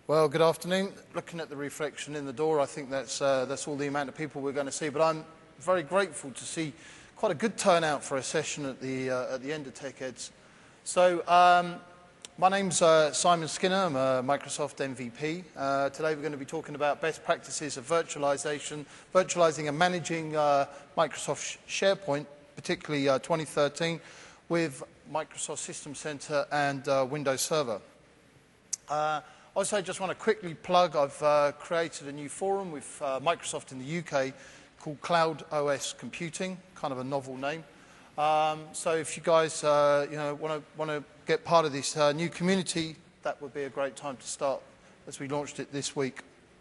Well, good afternoon. Looking at the reflection in the door, I think that's all the amount of people we're going to see. But I'm very grateful to see quite a good turnout for a session at the end of TechEds. So, my name's Simon Skinner. I'm a Microsoft MVP. Today we're going to be talking about best practices of virtualizing and managing Microsoft SharePoint, particularly 2013, with Microsoft System Center and Windows Server. Also, I just want to quickly plug, I've created a new forum with Microsoft in the UK called Cloud OS Computing, kind of a novel name. So if you guys want to get part of this new community, that would be a great time to start as we launched it this week.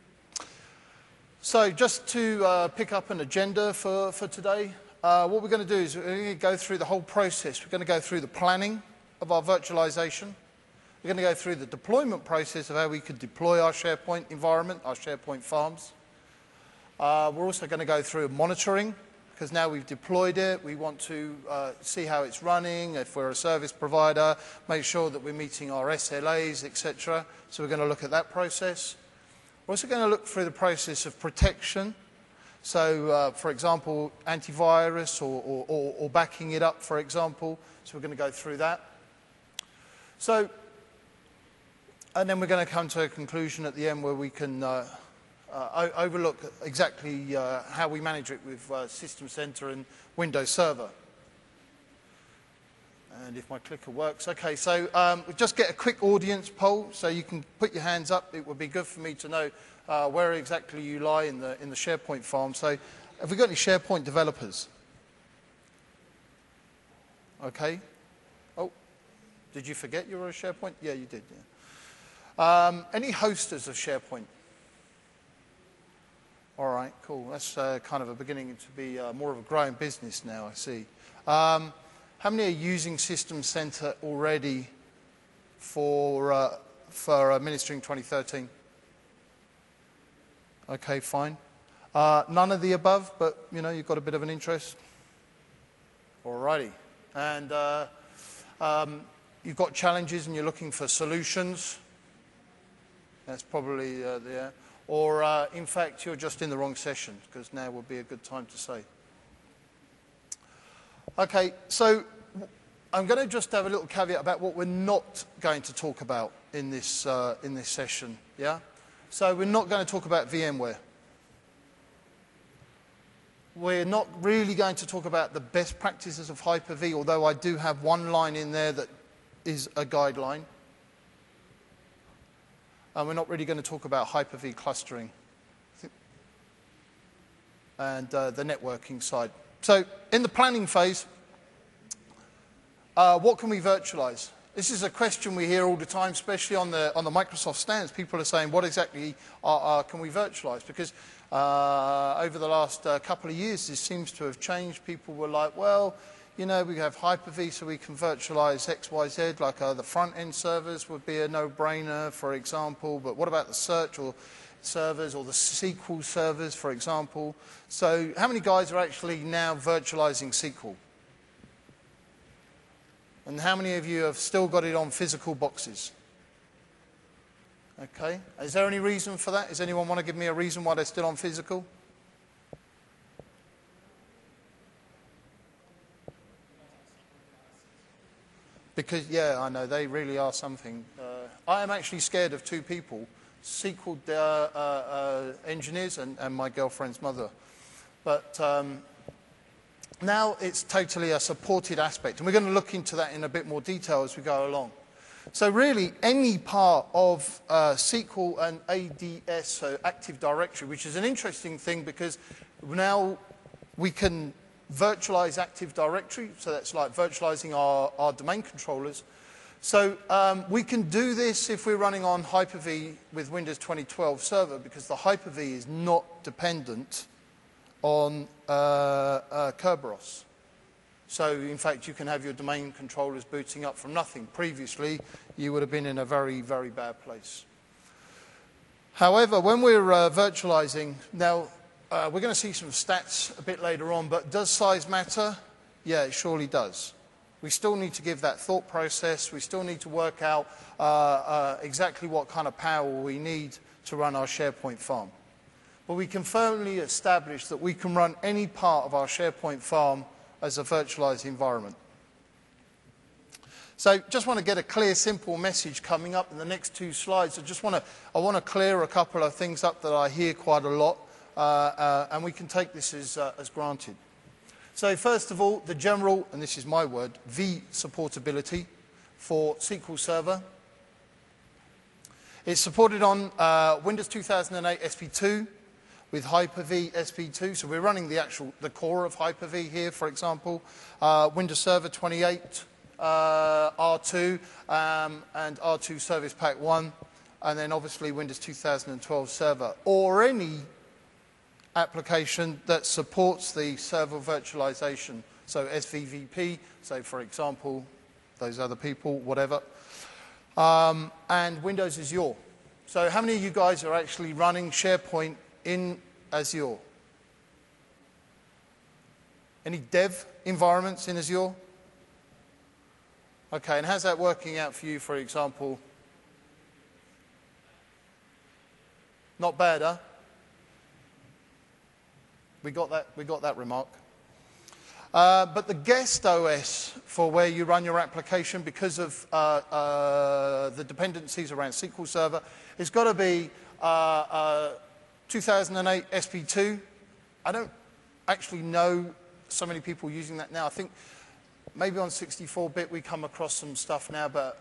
So just to pick up an agenda for today, what we're going to do is we're going to go through the whole process. We're going to go through the planning of our virtualization. We're going to go through the deployment process of how we could deploy our SharePoint environment, our SharePoint farms. We're also going to go through monitoring, because now we've deployed it, we want to see how it's running, if we're a service provider, make sure that we're meeting our SLAs, etc. So we're going to look at that process. We're also going to look through the process of protection. So, for example, antivirus or backing it up, for example. So we're going to go through that. So, and then we're going to come to a conclusion at the end where we can overlook exactly how we manage it with System Center and Windows Server. And if my clicker works. Okay, so we'll just get a quick audience poll, so you can put your hands up. It would be good for me to know where exactly you lie in the SharePoint farm. So have we got any SharePoint developers? Okay. Oh, did you forget you were a SharePoint? Yeah, you did, yeah. Any hosters of SharePoint? All right, cool. That's kind of beginning to be more of a growing business now, I see. How many are using System Center already for administering 2013? Okay, fine. None of the above, but you've got a bit of an interest. All righty. And you've got challenges and you're looking for solutions. That's probably there. Or, in fact, you're just in the wrong session, because now would be a good time to say. Okay, so I'm going to just have a little caveat about what we're not going to talk about in this session. Yeah. So we're not going to talk about VMware. We're not really going to talk about the best practices of Hyper-V, although I do have one line in there that is a guideline. And we're not really going to talk about Hyper-V clustering and the networking side. So in the planning phase, what can we virtualize? This is a question we hear all the time, especially on the Microsoft stands. People are saying, what exactly can we virtualize? Because over the last couple of years, this seems to have changed. People were like, well, we have Hyper-V, so we can virtualize X, Y, Z, like the front-end servers would be a no-brainer, for example. But what about the search or servers or the SQL servers, for example? So how many guys are actually now virtualizing SQL? And how many of you have still got it on physical boxes? Okay. Is there any reason for that? Does anyone want to give me a reason why they're still on physical? Because, yeah, I know, they really are something. I am actually scared of two people, SQL engineers and my girlfriend's mother. But now it's totally a supported aspect. And we're going to look into that in a bit more detail as we go along. So really, any part of SQL and ADS, so Active Directory, which is an interesting thing because now we can virtualize Active Directory, so that's like virtualizing our domain controllers. So we can do this if we're running on Hyper-V with Windows 2012 Server, because the Hyper-V is not dependent on Kerberos. So in fact, you can have your domain controllers booting up from nothing. Previously, you would have been in a very, very bad place. However, when we're virtualizing, now, we're going to see some stats a bit later on, but does size matter? Yeah, it surely does. We still need to give that thought process. We still need to work out exactly what kind of power we need to run our SharePoint farm. But we can firmly establish that we can run any part of our SharePoint farm as a virtualized environment. So just want to get a clear, simple message coming up in the next two slides. I want to clear a couple of things up that I hear quite a lot, and we can take this as granted. So first of all, the general, and this is my word, V supportability for SQL Server. It's supported on Windows 2008 SP2 with Hyper-V SP2. So we're running the core of Hyper-V here, for example. Windows Server 28, R2, and R2 Service Pack 1, and then obviously Windows 2012 Server, or any application that supports the server virtualization. So SVVP, so for example, those other people, whatever. And Windows Azure. So how many of you guys are actually running SharePoint in Azure? Any dev environments in Azure? Okay, and how's that working out for you, for example? Not bad, huh? We got that remark. But the guest OS for where you run your application, because of the dependencies around SQL Server, it's got to be 2008 SP2. I don't actually know so many people using that now. I think maybe on 64-bit we come across some stuff now, but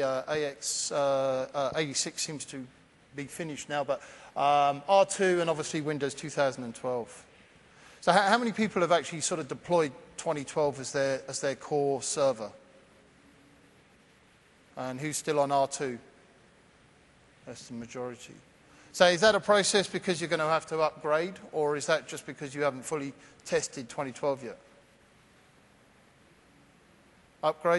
AX86 seems to be finished now. But R2 and obviously Windows 2012. So how many people have actually sort of deployed 2012 as their core server? And who's still on R2? That's the majority. So is that a process because you're going to have to upgrade, or is that just because you haven't fully tested 2012 yet? Upgrade?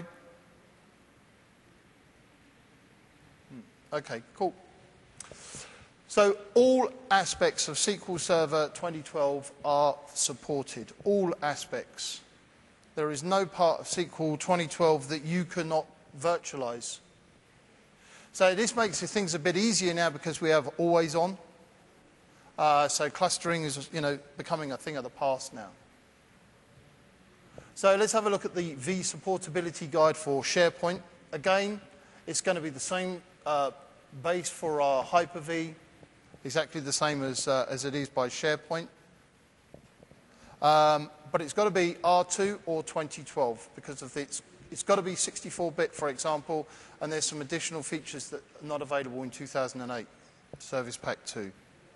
Okay, cool. So all aspects of SQL Server 2012 are supported, all aspects. There is no part of SQL 2012 that you cannot virtualize. So this makes things a bit easier now because we have always on. So clustering is, becoming a thing of the past now. So let's have a look at the V supportability guide for SharePoint. Again, it's going to be the same base for our Hyper-V, exactly the same as it is by SharePoint. But it's got to be R2 or 2012 because of it's got to be 64-bit, for example, and there's some additional features that are not available in 2008, Service Pack 2.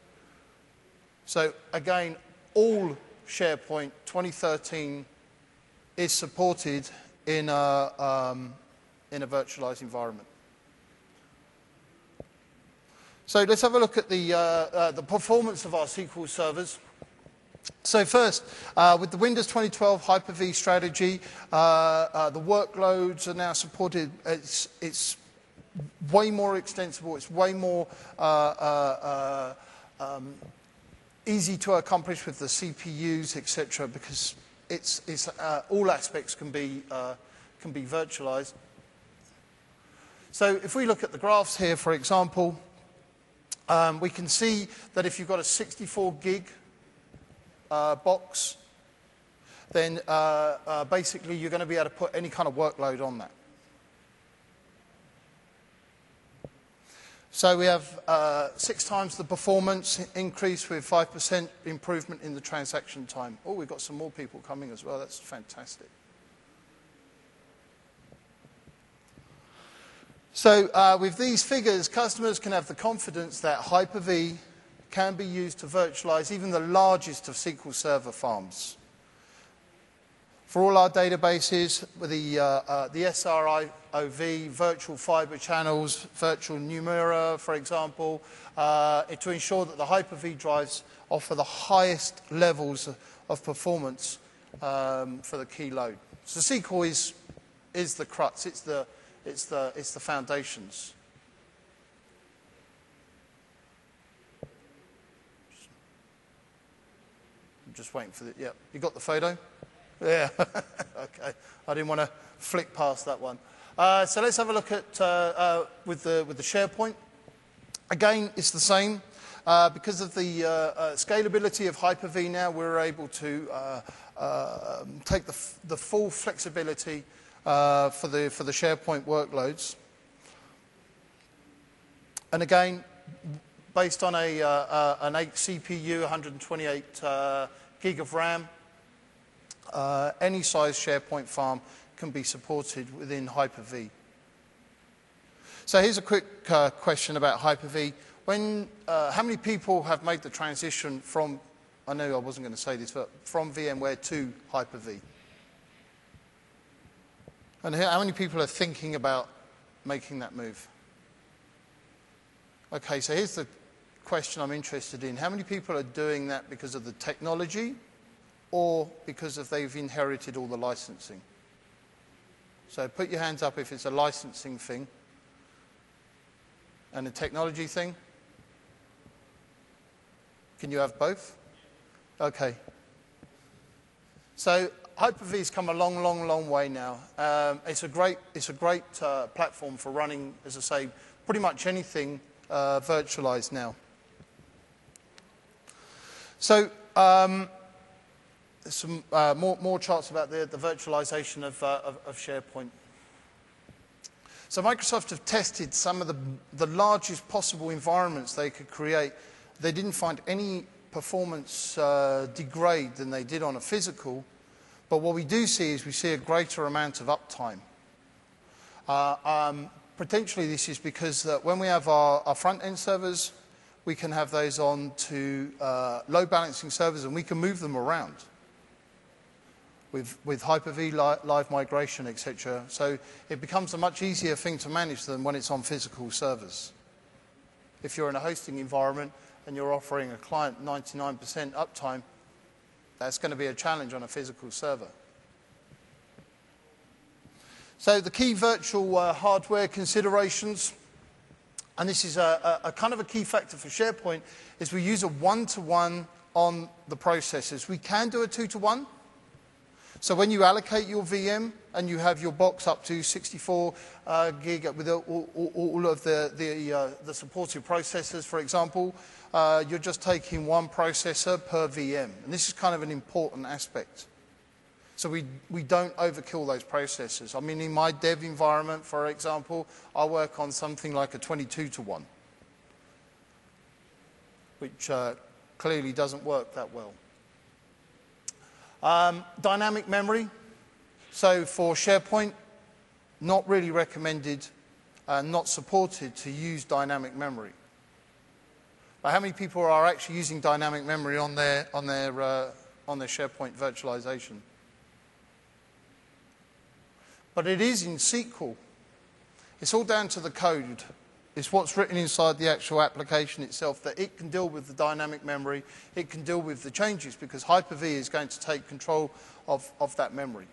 So again, all SharePoint 2013 is supported in a virtualized environment. So let's have a look at the performance of our SQL servers. So first, with the Windows 2012 Hyper-V strategy, the workloads are now supported. It's way more extensible. It's way more easy to accomplish with the CPUs, etc., because all aspects can be virtualized. So if we look at the graphs here, for example, we can see that if you've got a 64 gig box, then basically you're going to be able to put any kind of workload on that. So we have 6 times the performance increase with 5% improvement in the transaction time. Oh, we've got some more people coming as well. That's fantastic. So with these figures, customers can have the confidence that Hyper-V can be used to virtualize even the largest of SQL Server farms. For all our databases, with the SRIOV, virtual fiber channels, virtual Numira, for example, to ensure that the Hyper-V drives offer the highest levels of performance for the key load. So SQL is the crux, it's the foundations. I'm just waiting for the, yeah, you got the photo? Yeah, okay. I didn't want to flick past that one. So let's have a look at with the SharePoint. Again, it's the same. Because of the scalability of Hyper-V now, we're able to take the full flexibility for the SharePoint workloads. And again, based on an 8 CPU, 128 gig of RAM, any size SharePoint farm can be supported within Hyper-V. So here's a quick question about Hyper-V. How many people have made the transition from, I know I wasn't going to say this, but from VMware to Hyper-V? And how many people are thinking about making that move? Okay, so here's the question I'm interested in. How many people are doing that because of the technology or because of they've inherited all the licensing? So put your hands up if it's a licensing thing and a technology thing. Can you have both? Okay. So Hyper-V's come a long, long, long way now. It's a great platform for running, as I say, pretty much anything virtualized now. So some more charts about the virtualization of SharePoint. So Microsoft have tested some of the largest possible environments they could create. They didn't find any performance degrade than they did on a physical, but what we do see is we see a greater amount of uptime. Potentially this is because when we have our front-end servers, we can have those on to load balancing servers and we can move them around with Hyper-V, live migration, etc. So it becomes a much easier thing to manage than when it's on physical servers. If you're in a hosting environment and you're offering a client 99% uptime, that's going to be a challenge on a physical server. So the key virtual hardware considerations, and this is a kind of a key factor for SharePoint, is we use a 1-to-1 on the processors. We can do a 2-to-1. So when you allocate your VM and you have your box up to 64 gig with all of the supported processors, for example, you're just taking one processor per VM. And this is kind of an important aspect. So we don't overkill those processors. I mean, in my dev environment, for example, I work on something like a 22-to-1, which clearly doesn't work that well. Dynamic memory. So for SharePoint, not really recommended, not supported to use dynamic memory. But how many people are actually using dynamic memory on their SharePoint virtualization? But it is in SQL. It's all down to the code. It's what's written inside the actual application itself that it can deal with the dynamic memory, it can deal with the changes, because Hyper-V is going to take control of that memory.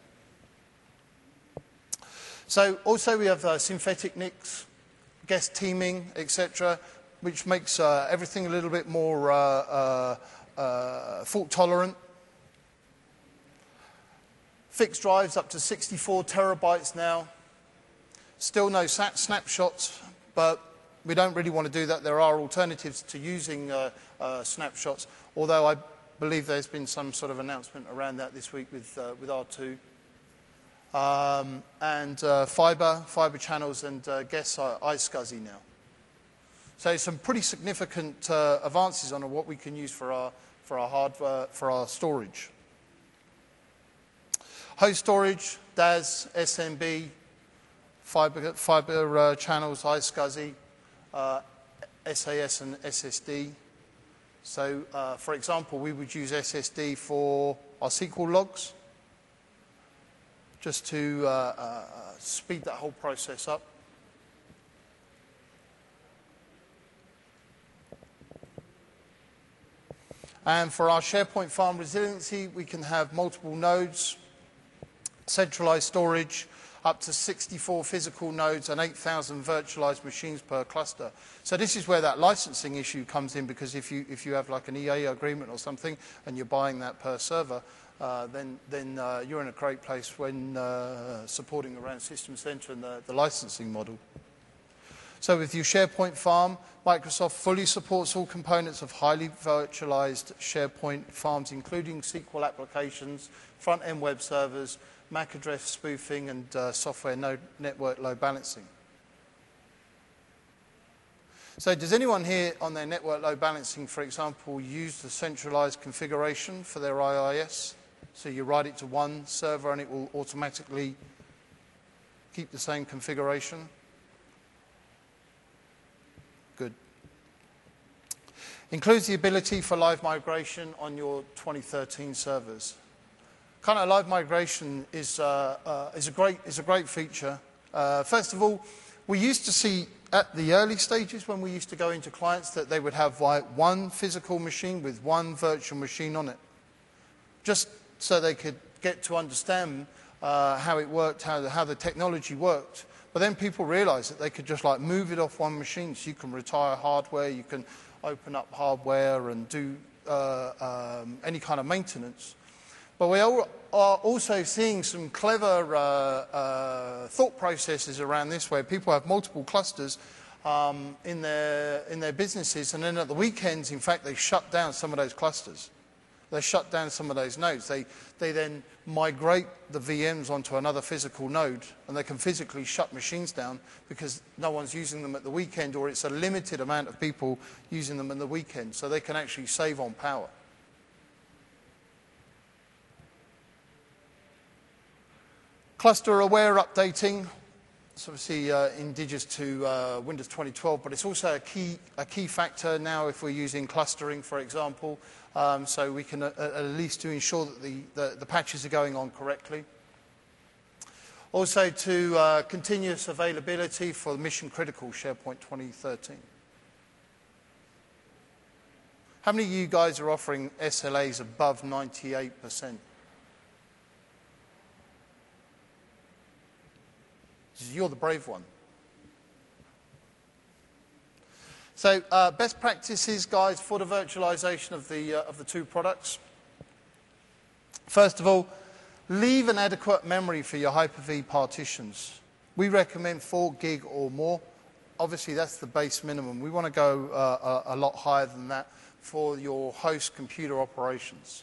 So also we have synthetic NICs, guest teaming, etc., which makes everything a little bit more fault tolerant. Fixed drives up to 64 terabytes now. Still no snapshots, but we don't really want to do that. There are alternatives to using snapshots, although I believe there's been some sort of announcement around that this week with R2. And fiber channels and guess iSCSI now. So some pretty significant advances on what we can use for our hardware, for our storage. Host storage, DAS, SMB, fiber channels, iSCSI, SAS and SSD. So, for example, we would use SSD for our SQL logs, just to speed that whole process up. And for our SharePoint farm resiliency, we can have multiple nodes, centralized storage, up to 64 physical nodes and 8,000 virtualized machines per cluster. So this is where that licensing issue comes in, because if you have like an EA agreement or something and you're buying that per server, then you're in a great place when supporting around System Center and the licensing model. So with your SharePoint farm, Microsoft fully supports all components of highly virtualized SharePoint farms, including SQL applications, front-end web servers, MAC address spoofing, and software network load balancing. So does anyone here on their network load balancing, for example, use the centralized configuration for their IIS? So you write it to one server and it will automatically keep the same configuration? Good. Includes the ability for live migration on your 2013 servers. Kind of live migration is a great feature. First of all, we used to see at the early stages when we used to go into clients that they would have one physical machine with one virtual machine on it, just so they could get to understand how it worked, how the technology worked. But then people realized that they could just like move it off one machine, so you can retire hardware, you can open up hardware and do any kind of maintenance. But we are also seeing some clever thought processes around this, where people have multiple clusters in their businesses, and then at the weekends, in fact, they shut down some of those clusters. They shut down some of those nodes. They then migrate the VMs onto another physical node, and they can physically shut machines down because no one's using them at the weekend, or it's a limited amount of people using them at the weekend, so they can actually save on power. Cluster-aware updating. It's obviously indigenous to Windows 2012, but it's also a key factor now if we're using clustering, for example, so we can at least to ensure that the patches are going on correctly. Also to continuous availability for mission-critical SharePoint 2013. How many of you guys are offering SLAs above 98%? You're the brave one. So best practices, guys, for the virtualization of the two products. First of all, leave an adequate memory for your Hyper-V partitions. We recommend 4 gig or more. Obviously, that's the base minimum. We want to go a lot higher than that for your host computer operations.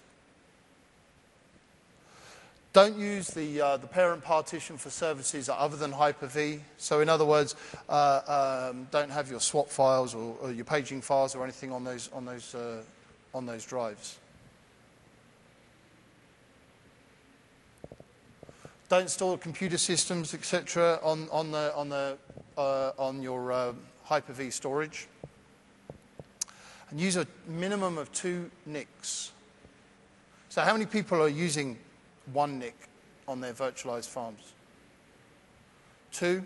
Don't use the parent partition for services other than Hyper-V. So in other words, don't have your swap files or your paging files or anything on those drives. Don't store computer systems, etc., on your Hyper-V storage. And use a minimum of 2 NICs. So how many people are using 1 NIC on their virtualized farms? 2?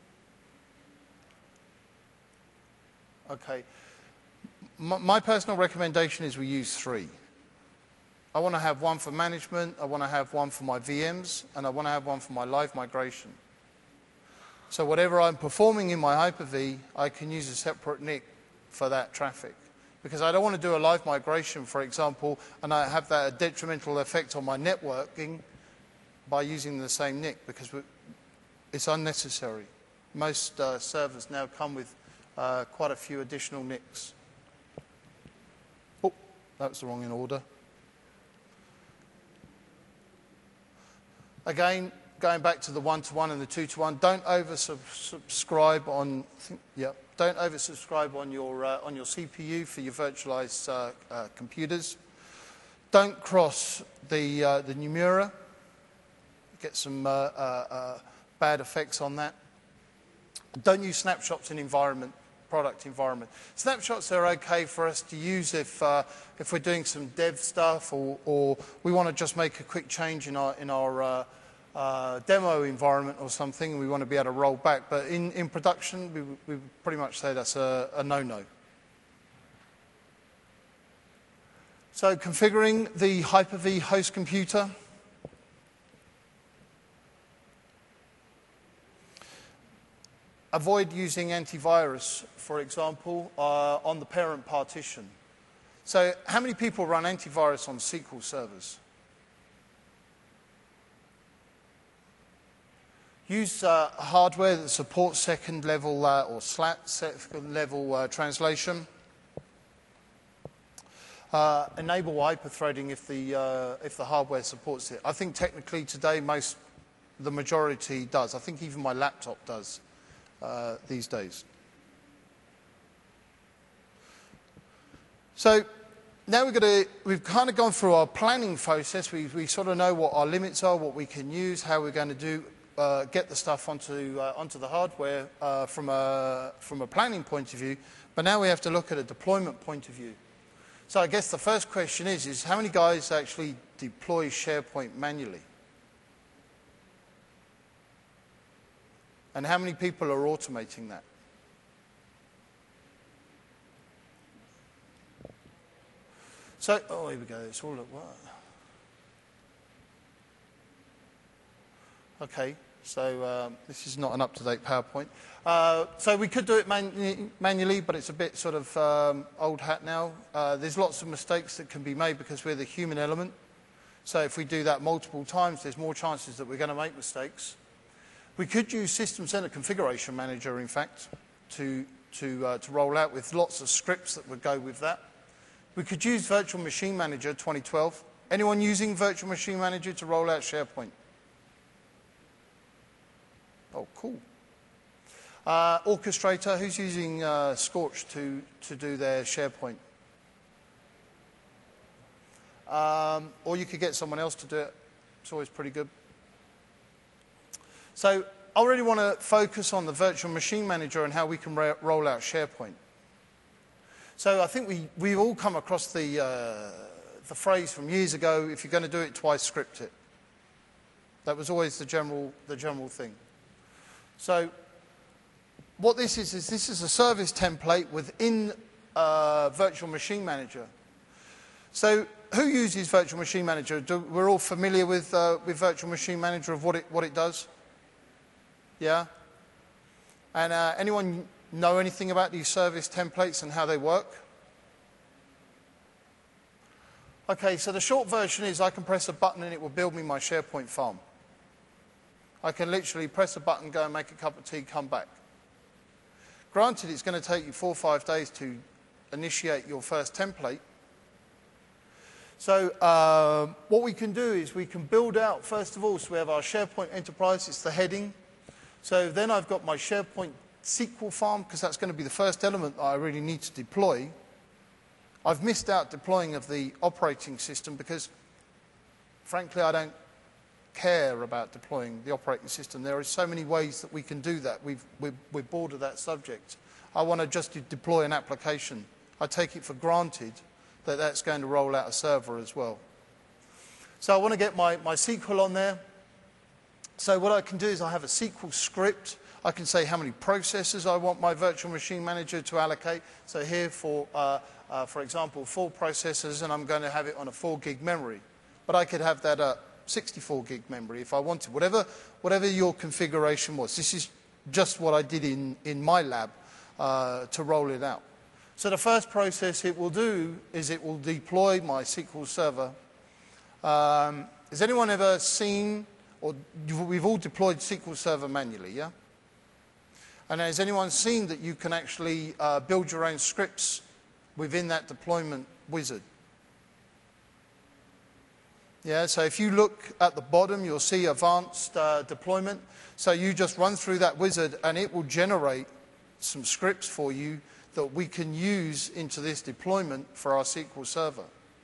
Okay. My personal recommendation is we use 3. I want to have one for management, I want to have one for my VMs, and I want to have one for my live migration. So whatever I'm performing in my Hyper-V, I can use a separate NIC for that traffic. Because I don't want to do a live migration, for example, and I have that detrimental effect on my networking by using the same NIC, because it's unnecessary. Most servers now come with quite a few additional NICs. Oh, that was the wrong in order. Again, going back to the 1-to-1 and the 2-to-1, don't oversubscribe on. Don't oversubscribe on your CPU for your virtualized computers. Don't cross the Nomura. Get some bad effects on that. Don't use snapshots in product environment. Snapshots are okay for us to use if we're doing some dev stuff or we want to just make a quick change in our demo environment or something, and we want to be able to roll back. But in production, we pretty much say that's a no-no. So configuring the Hyper-V host computer. Avoid using antivirus, for example, on the parent partition. So how many people run antivirus on SQL servers? Use hardware that supports second level or SLAT, second level translation. Enable hyperthreading if the hardware supports it. I think technically today the majority does. I think even my laptop does these days. So now we've kind of gone through our planning process. We sort of know what our limits are, what we can use, how we're going to get the stuff onto the hardware from a planning point of view. But now we have to look at a deployment point of view. So I guess the first question is how many guys actually deploy SharePoint manually? And how many people are automating that? So, oh, here we go. It's all at what? Okay, so this is not an up-to-date PowerPoint. So we could do it manually, but it's a bit sort of old hat now. There's lots of mistakes that can be made because we're the human element. So if we do that multiple times, there's more chances that we're going to make mistakes. We could use System Center Configuration Manager, in fact, to roll out with lots of scripts that would go with that. We could use Virtual Machine Manager 2012. Anyone using Virtual Machine Manager to roll out SharePoint? Oh, cool. Orchestrator, who's using Scorch to do their SharePoint? Or you could get someone else to do it. It's always pretty good. So I really want to focus on the Virtual Machine Manager and how we can roll out SharePoint. So I think we've all come across the phrase from years ago, if you're going to do it twice, script it. That was always the general thing. So what this is this is a service template within Virtual Machine Manager. So who uses Virtual Machine Manager? We're all familiar with Virtual Machine Manager of what it does? Yeah? And anyone know anything about these service templates and how they work? Okay, so the short version is I can press a button and it will build me my SharePoint farm. I can literally press a button, go and make a cup of tea, come back. Granted, it's going to take you 4 or 5 days to initiate your first template. So what we can do is we can build out, first of all, so we have our SharePoint Enterprise, it's the heading. So then I've got my SharePoint SQL farm, because that's going to be the first element that I really need to deploy. I've missed out deploying of the operating system because, frankly, I don't care about deploying the operating system. There are so many ways that we can do that. We're bored of that subject. I want to just deploy an application. I take it for granted that that's going to roll out a server as well. So I want to get my SQL on there. So what I can do is I have a SQL script. I can say how many processors I want my Virtual Machine Manager to allocate. So here, for example, 4 processors, and I'm going to have it on a 4 gig memory. But I could have that at 64 gig memory if I wanted, whatever your configuration was. This is just what I did in my lab to roll it out. So the first process it will do is it will deploy my SQL Server. Has anyone ever seen, or we've all deployed SQL Server manually, yeah? And has anyone seen that you can actually build your own scripts within that deployment wizard? Yeah, so if you look at the bottom, you'll see advanced deployment. So you just run through that wizard and it will generate some scripts for you that we can use into this deployment for our SQL Server.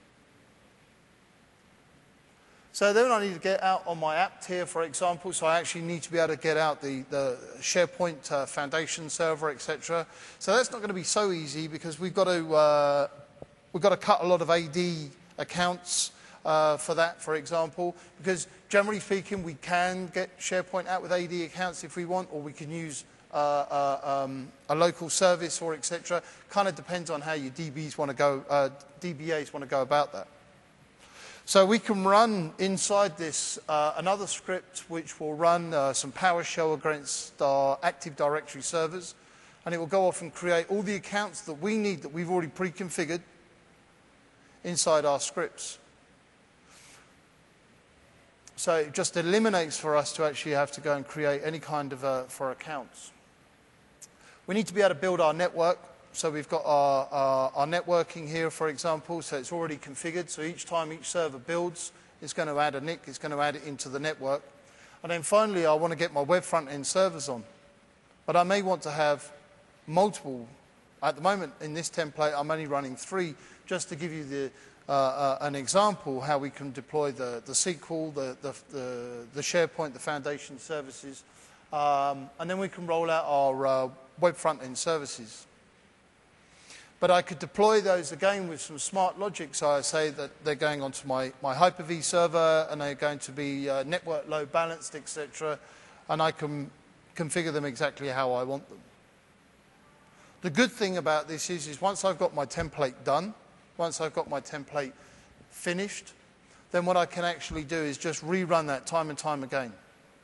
So then I need to get out on my app tier, for example. So I actually need to be able to get out the SharePoint Foundation server, etc. So that's not going to be so easy because we've got to cut a lot of AD accounts for that, for example, because generally speaking, we can get SharePoint out with AD accounts if we want, or we can use a local service or etc. Kind of depends on how your DBAs want to go about that. So we can run inside this another script which will run some PowerShell against our Active Directory servers, and it will go off and create all the accounts that we need that we've already pre-configured inside our scripts. So it just eliminates for us to actually have to go and create any kind of for accounts. We need to be able to build our network. So we've got our networking here, for example, so it's already configured. So each time each server builds, it's going to add a NIC, it's going to add it into the network. And then finally, I want to get my web front-end servers on. But I may want to have multiple. At the moment, in this template, I'm only running 3, just to give you an example how we can deploy the SQL, the SharePoint, the foundation services, and then we can roll out our web front-end services. But I could deploy those again with some smart logic. So I say that they're going onto my Hyper-V server and they're going to be network load balanced, etc. And I can configure them exactly how I want them. The good thing about this is once I've got my template done, once I've got my template finished, then what I can actually do is just rerun that time and time again.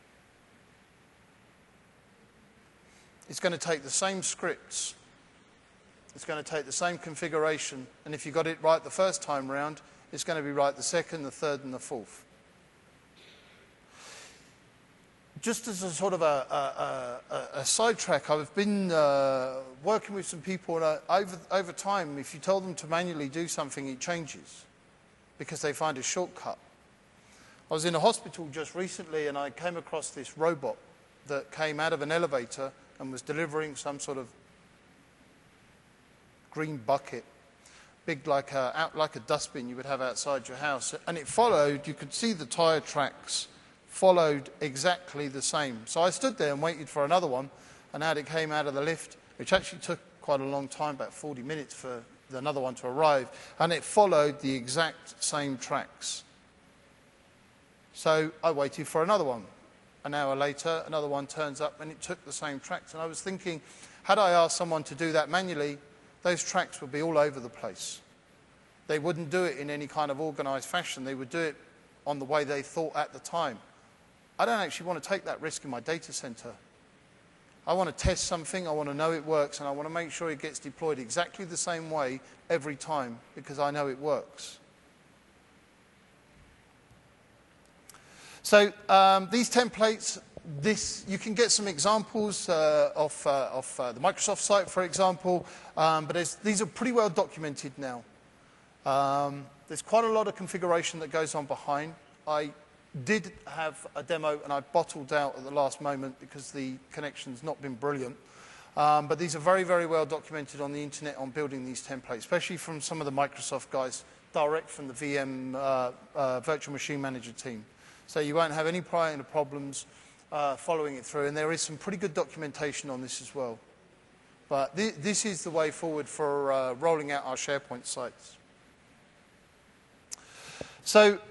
It's going to take the same scripts. It's going to take the same configuration, and if you got it right the first time round, it's going to be right the second, the third, and the fourth. Just as a sort of a sidetrack, I've been working with some people, and over time, if you tell them to manually do something, it changes, because they find a shortcut. I was in a hospital just recently, and I came across this robot that came out of an elevator and was delivering some sort of green bucket, big like a dustbin you would have outside your house. And it followed, you could see the tyre tracks followed exactly the same. So I stood there and waited for another one, and out it came out of the lift, which actually took quite a long time, about 40 minutes for another one to arrive, and it followed the exact same tracks. So I waited for another one. An hour later, another one turns up, and it took the same tracks. And I was thinking, had I asked someone to do that manually, those tracks would be all over the place. They wouldn't do it in any kind of organised fashion. They would do it on the way they thought at the time. I don't actually want to take that risk in my data centre. I want to test something, I want to know it works, and I want to make sure it gets deployed exactly the same way every time, because I know it works. So these templates, you can get some examples of the Microsoft site, for example, but these are pretty well documented now. There's quite a lot of configuration that goes on behind. I did have a demo, and I bottled out at the last moment because the connection's not been brilliant. But these are very, very well documented on the internet on building these templates, especially from some of the Microsoft guys, direct from the VM Virtual Machine Manager team. So you won't have any prior problems following it through, and there is some pretty good documentation on this as well. But this is the way forward for rolling out our SharePoint sites. So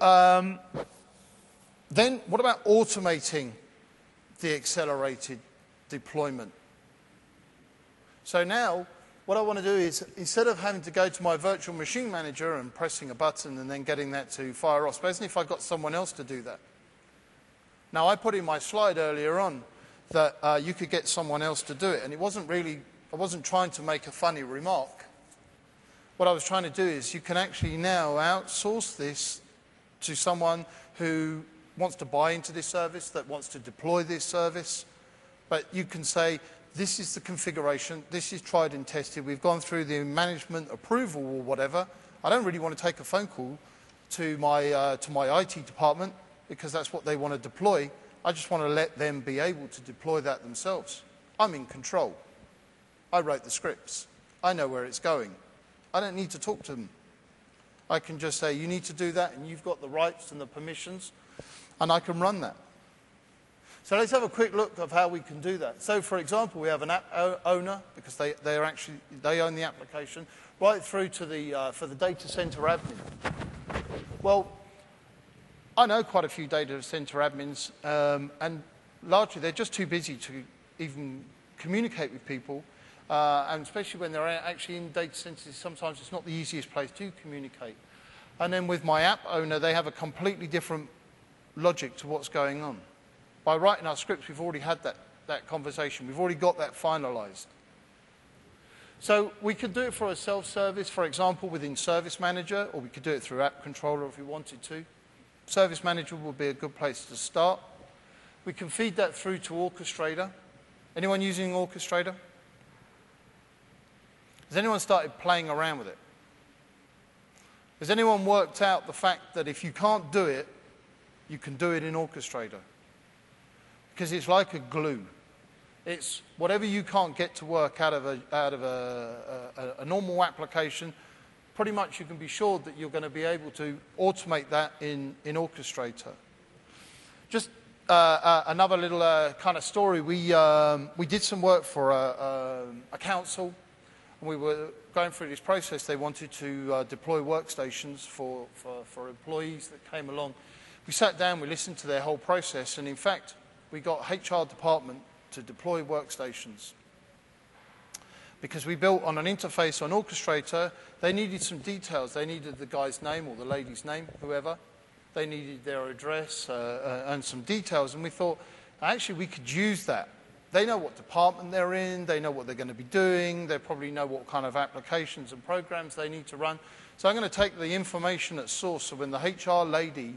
then what about automating the accelerated deployment? So now what I want to do is, instead of having to go to my virtual machine manager and pressing a button and then getting that to fire off, especially if I've got someone else to do that. Now, I put in my slide earlier on that you could get someone else to do it, and it wasn't really, I wasn't trying to make a funny remark. What I was trying to do is you can actually now outsource this to someone who wants to buy into this service, that wants to deploy this service, but you can say, this is the configuration, this is tried and tested, we've gone through the management approval or whatever. I don't really want to take a phone call to my IT department, because that's what they want to deploy. I just want to let them be able to deploy that themselves. I'm in control. I wrote the scripts. I know where it's going. I don't need to talk to them. I can just say, you need to do that, and you've got the rights and the permissions, and I can run that. So let's have a quick look of how we can do that. So, for example, we have an app owner, because they own the application, right through to for the data center admin. Well, I know quite a few data center admins, and largely they're just too busy to even communicate with people, and especially when they're actually in data centers, sometimes it's not the easiest place to communicate. And then with my app owner, they have a completely different logic to what's going on. By writing our scripts, we've already had that conversation. We've already got that finalized. So we could do it for a self-service, for example, within Service Manager, or we could do it through App Controller if we wanted to. Service Manager will be a good place to start. We can feed that through to Orchestrator. Anyone using Orchestrator? Has anyone started playing around with it? Has anyone worked out the fact that if you can't do it, you can do it in Orchestrator? Because it's like a glue. It's whatever you can't get to work out of a normal application, pretty much you can be sure that you're going to be able to automate that in Orchestrator. Just another little kind of story. We did some work for a council, and we were going through this process. They wanted to deploy workstations for employees that came along. We sat down, we listened to their whole process, and in fact, we got HR department to deploy workstations. Because we built on an interface on Orchestrator, they needed some details. They needed the guy's name or the lady's name, whoever. They needed their address and some details, and we thought, actually, we could use that. They know what department they're in, they know what they're going to be doing, they probably know what kind of applications and programs they need to run. So I'm going to take the information at source, so when the HR lady,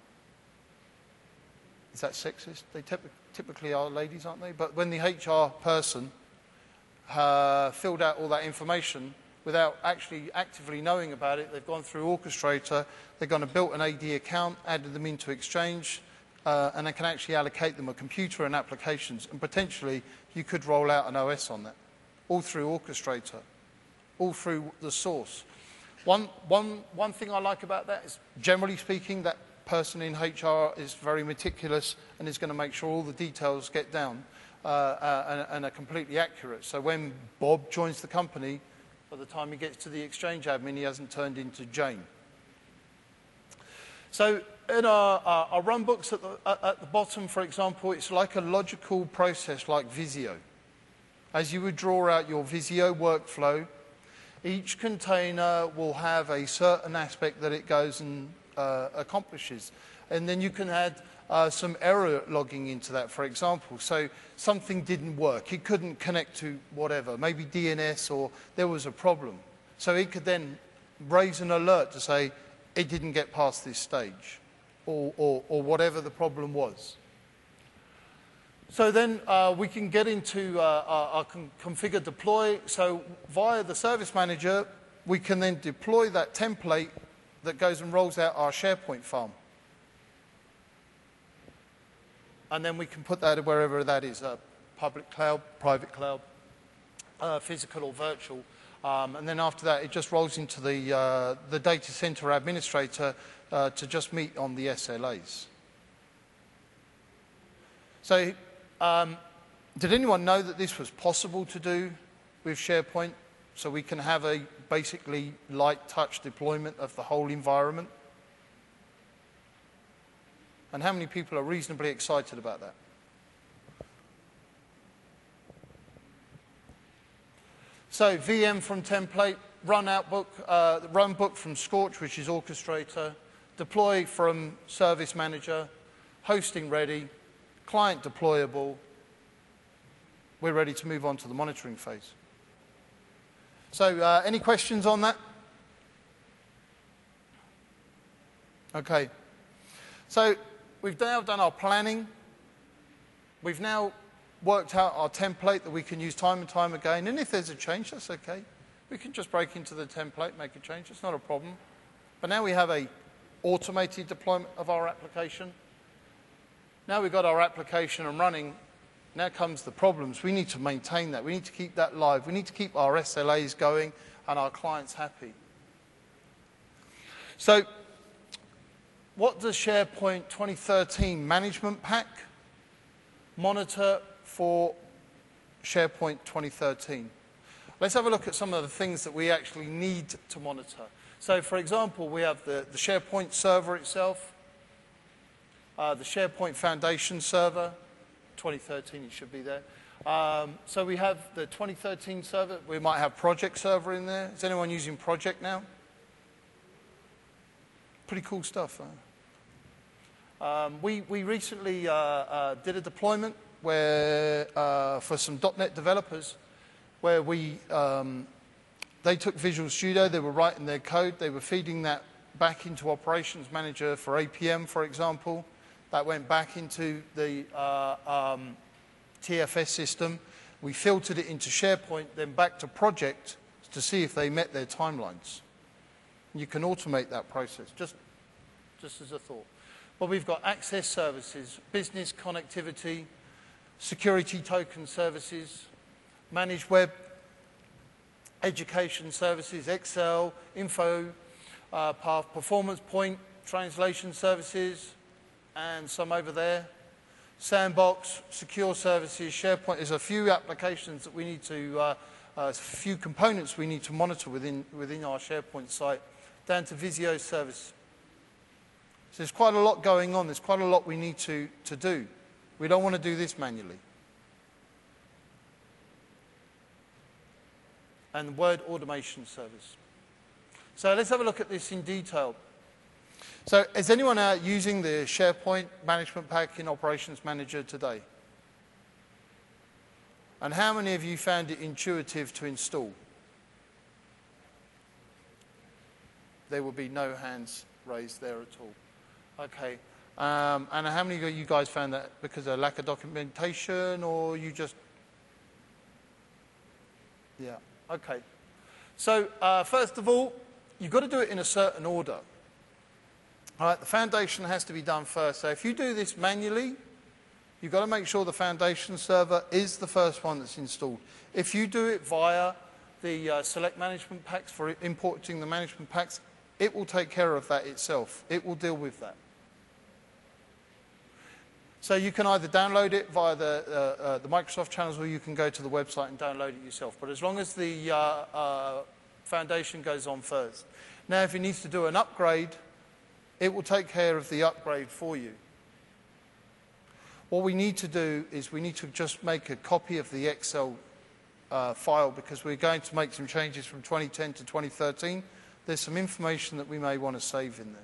is that sexist? They typically are ladies, aren't they? But when the HR person filled out all that information without actually actively knowing about it, they've gone through Orchestrator, they're going to build an AD account, added them into Exchange, and they can actually allocate them a computer and applications, and potentially you could roll out an OS on that, all through Orchestrator, all through the source. One thing I like about that is, generally speaking, that person in HR is very meticulous and is going to make sure all the details get down and are completely accurate. So when Bob joins the company, by the time he gets to the Exchange admin, he hasn't turned into Jane. So in our runbooks at the bottom, for example, it's like a logical process like Visio. As you would draw out your Visio workflow, each container will have a certain aspect that it goes and accomplishes. And then you can add some error logging into that, for example. So something didn't work. It couldn't connect to whatever, maybe DNS, or there was a problem. So it could then raise an alert to say it didn't get past this stage, or whatever the problem was. So then we can get into our configure deploy. So via the Service Manager, we can then deploy that template that goes and rolls out our SharePoint farm. And then we can put that wherever that is, public cloud, private cloud, physical or virtual. And then after that, it just rolls into the data center administrator to just meet on the SLAs. So did anyone know that this was possible to do with SharePoint? So we can have a basically light touch deployment of the whole environment? And how many people are reasonably excited about that? So VM from template, runbook from Scorch, which is Orchestrator, deploy from Service Manager, hosting ready, client deployable. We're ready to move on to the monitoring phase. So any questions on that? Okay. So we've now done our planning. We've now worked out our template that we can use time and time again. And if there's a change, that's okay. We can just break into the template, make a change. It's not a problem. But now we have a automated deployment of our application. Now we've got our application and running. Now comes the problems. We need to maintain that. We need to keep that live. We need to keep our SLAs going and our clients happy. So what does SharePoint 2013 Management Pack monitor for SharePoint 2013? Let's have a look at some of the things that we actually need to monitor. So for example, we have the SharePoint server itself, the SharePoint Foundation server, 2013, it should be there. So we have the 2013 server. We might have Project server in there. Is anyone using Project now? Pretty cool stuff. Huh? We recently did a deployment where for some .NET developers, where they took Visual Studio, they were writing their code, they were feeding that back into Operations Manager for APM, for example. That went back into the TFS system. We filtered it into SharePoint, then back to Project to see if they met their timelines. You can automate that process, just as a thought. But we've got access services, business connectivity, security token services, managed web, education services, Excel, info, path performance point, translation services, and some over there. Sandbox, secure services, SharePoint. There's a few applications that we need to, a few components we need to monitor within our SharePoint site, down to Visio service. So there's quite a lot going on. There's quite a lot we need to do. We don't want to do this manually. And Word automation service. So let's have a look at this in detail. So is anyone out using the SharePoint Management Pack in Operations Manager today? And how many of you found it intuitive to install? There will be no hands raised there at all. Okay. And how many of you guys found that because of lack of documentation, or you just... Yeah. Okay. So first of all, you've got to do it in a certain order. All right, the foundation has to be done first. So if you do this manually, you've got to make sure the foundation server is the first one that's installed. If you do it via the select management packs for importing the management packs, it will take care of that itself. It will deal with that. So you can either download it via the Microsoft channels, or you can go to the website and download it yourself. But as long as the foundation goes on first. Now, if it needs to do an upgrade, it will take care of the upgrade for you. What we need to do is we need to just make a copy of the Excel file, because we're going to make some changes from 2010 to 2013. There's some information that we may want to save in there.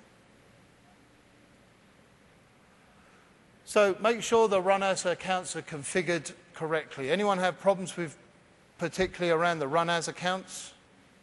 So make sure the run as accounts are configured correctly. Anyone have problems with, particularly around the run as accounts?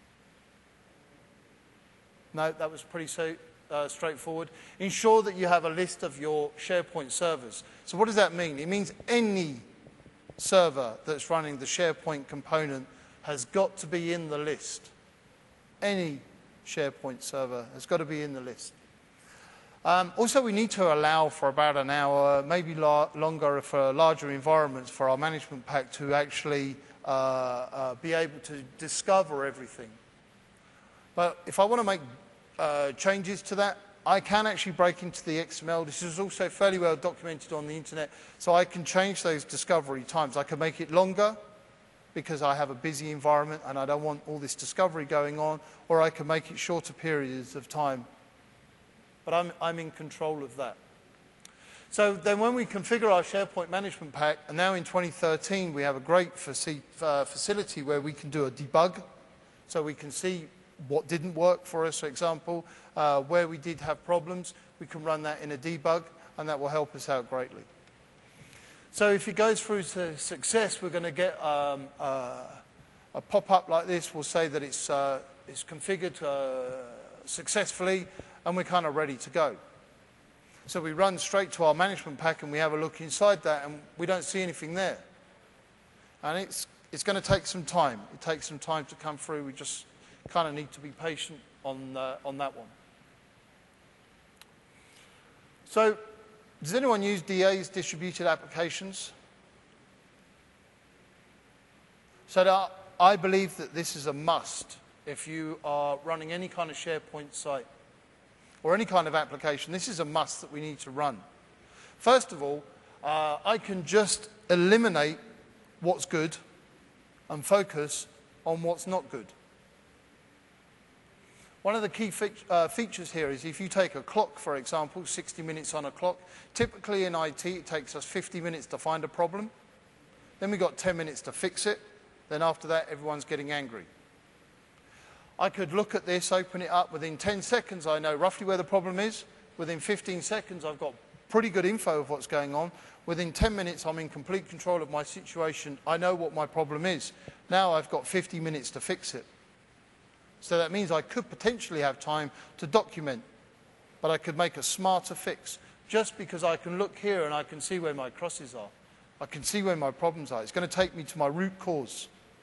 No, that was pretty straightforward. Ensure that you have a list of your SharePoint servers. So what does that mean? It means any server that's running the SharePoint component has got to be in the list. Any SharePoint server has got to be in the list. Also, we need to allow for about an hour, maybe longer for larger environments, for our management pack to actually be able to discover everything. But if I want to make changes to that, I can actually break into the XML. This is also fairly well documented on the internet, so I can change those discovery times. I can make it longer because I have a busy environment and I don't want all this discovery going on, or I can make it shorter periods of time. But I'm in control of that. So then when we configure our SharePoint Management Pack, and now in 2013 we have a great facility where we can do a debug, so we can see what didn't work for us, for example, where we did have problems, we can run that in a debug, and that will help us out greatly. So if it goes through to success, we're going to get a pop-up like this. We'll say that it's configured successfully, and we're kind of ready to go. So we run straight to our management pack, and we have a look inside that, and we don't see anything there. And it's going to take some time. It takes some time to come through. We just kind of need to be patient on that one. So, does anyone use DAs, distributed applications? So I believe that this is a must if you are running any kind of SharePoint site or any kind of application. This is a must that we need to run. First of all, I can just eliminate what's good and focus on what's not good. One of the key features here is if you take a clock, for example, 60 minutes on a clock, typically in IT it takes us 50 minutes to find a problem. Then we've got 10 minutes to fix it. Then after that, everyone's getting angry. I could look at this, open it up. Within 10 seconds, I know roughly where the problem is. Within 15 seconds, I've got pretty good info of what's going on. Within 10 minutes, I'm in complete control of my situation. I know what my problem is. Now I've got 50 minutes to fix it. So that means I could potentially have time to document, but I could make a smarter fix just because I can look here and I can see where my crosses are. I can see where my problems are. It's going to take me to my root cause.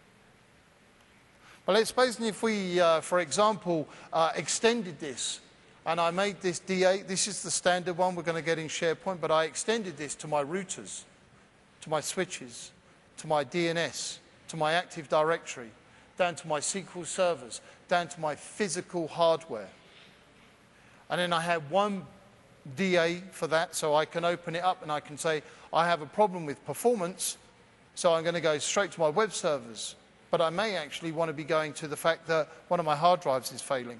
But let's suppose if we, for example, extended this, and I made this D8, this is the standard one we're going to get in SharePoint, but I extended this to my routers, to my switches, to my DNS, to my Active Directory, down to my SQL servers, down to my physical hardware. And then I have one DA for that, so I can open it up and I can say, I have a problem with performance, so I'm going to go straight to my web servers. But I may actually want to be going to the fact that one of my hard drives is failing.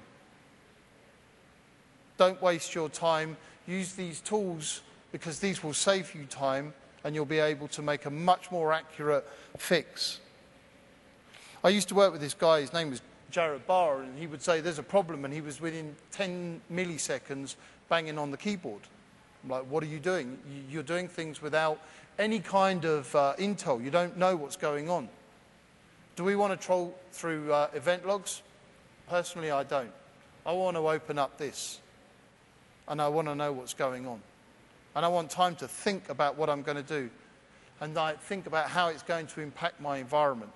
Don't waste your time. Use these tools because these will save you time and you'll be able to make a much more accurate fix. I used to work with this guy, his name was Jared Barr, and he would say there's a problem and he was within 10 milliseconds banging on the keyboard. I'm like, what are you doing? You're doing things without any kind of intel. You don't know what's going on. Do we want to troll through event logs? Personally, I don't. I want to open up this and I want to know what's going on. And I want time to think about what I'm going to do and I think about how it's going to impact my environment.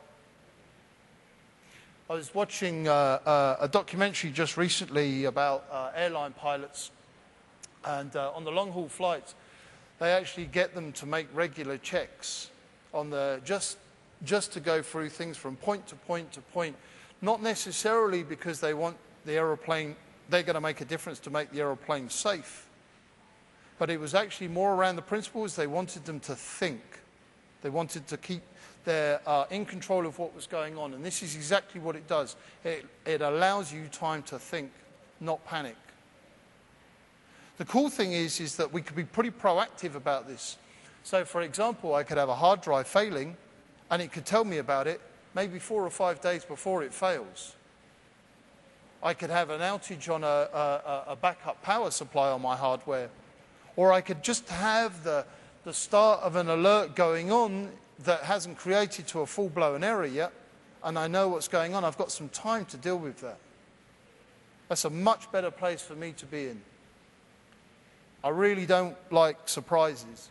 I was watching a documentary just recently about airline pilots, and on the long-haul flights, they actually get them to make regular checks on the just to go through things from point to point to point, not necessarily because they want the aeroplane, they're going to make a difference to make the aeroplane safe, but it was actually more around the principles. They wanted them to think. They wanted to keep their in control of what was going on, and this is exactly what it does. It allows you time to think, not panic. The cool thing is that we could be pretty proactive about this. So, for example, I could have a hard drive failing, and it could tell me about it maybe 4 or 5 days before it fails. I could have an outage on a backup power supply on my hardware, or I could just have the start of an alert going on that hasn't created to a full-blown error yet, and I know what's going on. I've got some time to deal with that. That's a much better place for me to be in. I really don't like surprises.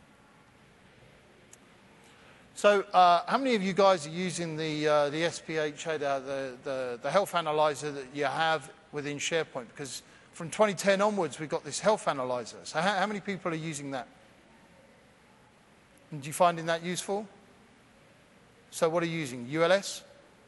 So how many of you guys are using the SPHA, the health analyzer that you have within SharePoint? Because from 2010 onwards, we've got this health analyzer. So how many people are using that? And do you find that useful? So what are you using? ULS?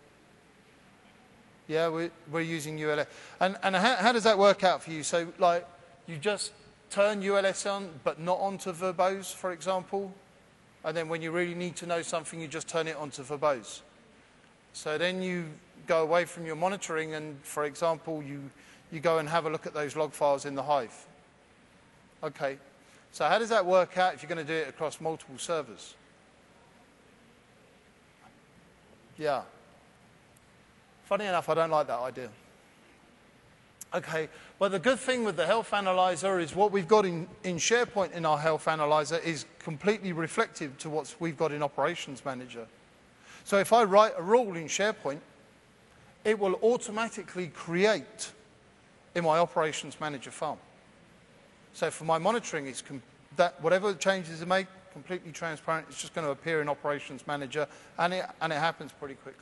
Yeah, we're using ULS. And how does that work out for you? So, like, you just turn ULS on, but not onto verbose, for example? And then when you really need to know something, you just turn it onto verbose. So then you go away from your monitoring and, for example, you go and have a look at those log files in the Hive. Okay. So how does that work out if you're going to do it across multiple servers? Yeah. Funny enough, I don't like that idea. Okay, well, the good thing with the Health Analyzer is what we've got in SharePoint in our Health Analyzer is completely reflective to what we've got in Operations Manager. So if I write a rule in SharePoint, it will automatically create in my Operations Manager file. So for my monitoring, it's that whatever changes are made, completely transparent. It's just going to appear in Operations Manager, and it happens pretty quickly.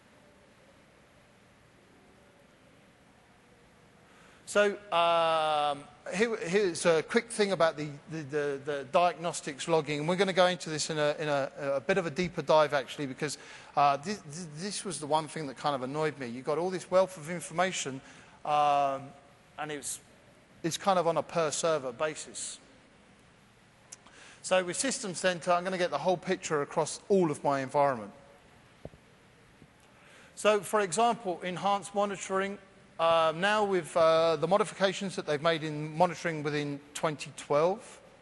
So here's a quick thing about the diagnostics logging, and we're going to go into this in a bit of a deeper dive, actually, because this was the one thing that kind of annoyed me. You've got all this wealth of information, and it's kind of on a per server basis. So with System Center, I'm going to get the whole picture across all of my environment. So, for example, enhanced monitoring. Now with the modifications that they've made in monitoring within 2012,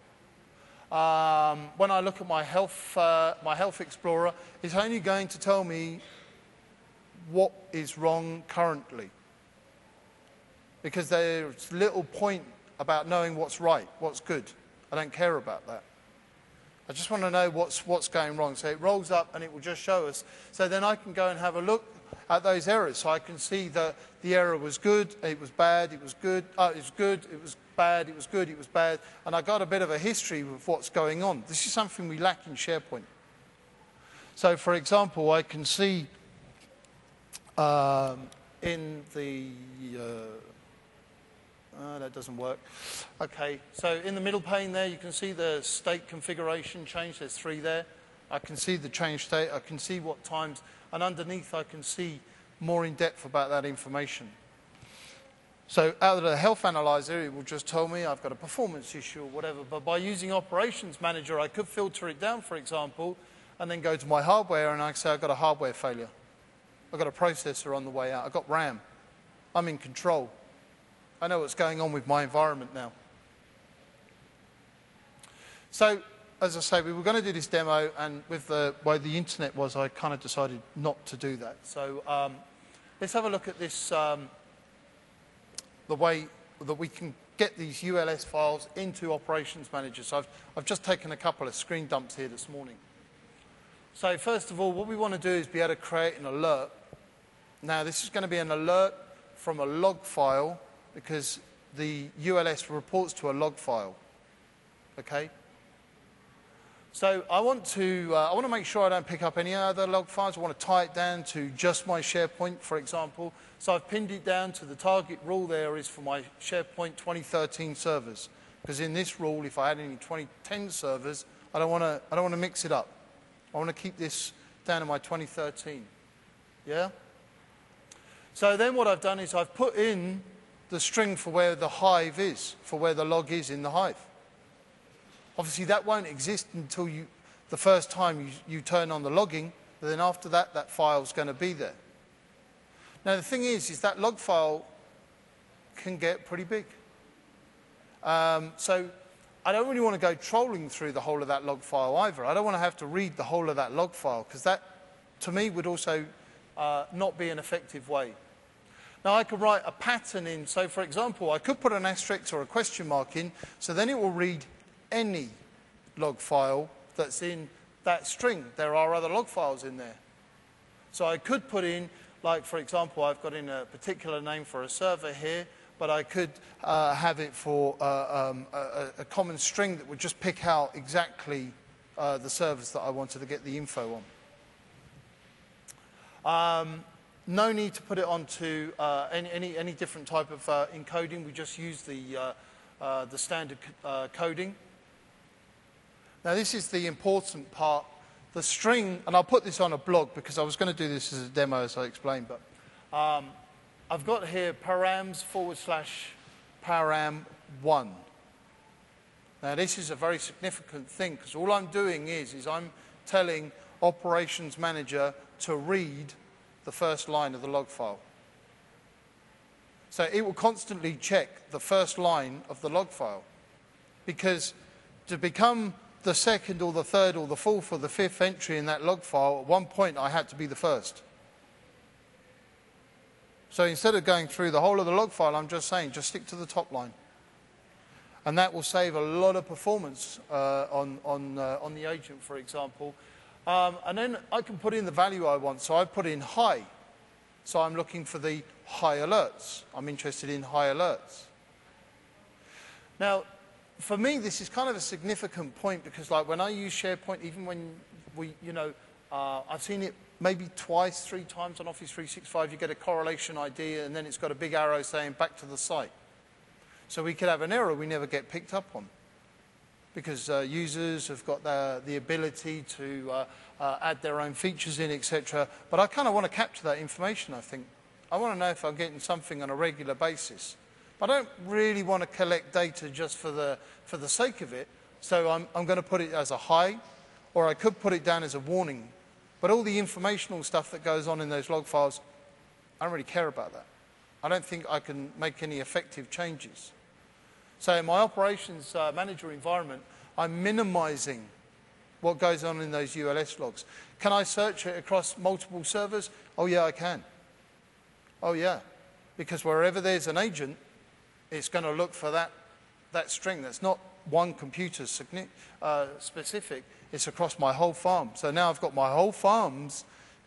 when I look at my Health Explorer, it's only going to tell me what is wrong currently. Because there's little point about knowing what's right, what's good. I don't care about that. I just want to know what's going wrong. So it rolls up and it will just show us. So then I can go and have a look at those errors. So I can see that the error was good, it was bad, it was good, it was good, it was bad, it was good, it was bad, and I got a bit of a history of what's going on. This is something we lack in SharePoint. So, for example, I can see in the... that doesn't work. Okay, so in the middle pane there, you can see the state configuration change. There's 3 there. I can see the change state. I can see what times. And underneath, I can see more in depth about that information. So out of the health analyzer, it will just tell me I've got a performance issue or whatever. But by using Operations Manager, I could filter it down, for example, and then go to my hardware and I say I've got a hardware failure. I've got a processor on the way out. I've got RAM. I'm in control. I know what's going on with my environment now. So, as I say, we were going to do this demo, and with the way the internet was, I kind of decided not to do that. So let's have a look at this, the way that we can get these ULS files into Operations Manager. So I've just taken a couple of screen dumps here this morning. So first of all, what we want to do is be able to create an alert. Now, this is going to be an alert from a log file, because the ULS reports to a log file, okay? So I want to make sure I don't pick up any other log files. I want to tie it down to just my SharePoint, for example. So I've pinned it down to the target rule there is for my SharePoint 2013 servers, because in this rule, if I had any 2010 servers, I don't want to mix it up. I want to keep this down to my 2013. Yeah. So then what I've done is I've put in the string for where the hive is, for where the log is in the hive. Obviously, that won't exist until the first time you turn on the logging, but then after that, that file's going to be there. Now, the thing is that log file can get pretty big. So I don't really want to go trolling through the whole of that log file either. I don't want to have to read the whole of that log file, because that, to me, would also not be an effective way. Now, I could write a pattern in. So, for example, I could put an asterisk or a question mark in, so then it will read any log file that's in that string. There are other log files in there. So I could put in, like, for example, I've got in a particular name for a server here, but I could have it for a common string that would just pick out exactly the servers that I wanted to get the info on. No need to put it onto any different type of encoding. We just use the standard coding. Now, this is the important part. The string, and I'll put this on a blog because I was going to do this as a demo, as I explained, but I've got here params/param1. Now, this is a very significant thing because all I'm doing is I'm telling Operations Manager to read the first line of the log file. So it will constantly check the first line of the log file, because to become the second or the third or the fourth or the fifth entry in that log file, at one point I had to be the first. So instead of going through the whole of the log file, I'm just saying, just stick to the top line. And that will save a lot of performance on the agent, for example. And then I can put in the value I want. So I put in high. So I'm looking for the high alerts. I'm interested in high alerts. Now, for me, this is kind of a significant point because, like, when I use SharePoint, even when I've seen it maybe twice, 3 times on Office 365, you get a correlation ID and then it's got a big arrow saying back to the site. So we could have an error we never get picked up on, because users have got the ability to add their own features in, etc. But I kind of want to capture that information, I think. I want to know if I'm getting something on a regular basis. But I don't really want to collect data just for the sake of it. So I'm going to put it as a high, or I could put it down as a warning. But all the informational stuff that goes on in those log files, I don't really care about that. I don't think I can make any effective changes. So in my Operations Manager environment, I'm minimizing what goes on in those ULS logs. Can I search it across multiple servers? Oh, yeah, I can. Oh, yeah. Because wherever there's an agent, it's going to look for that string. That's not one computer specific. It's across my whole farm. So now I've got my whole farm's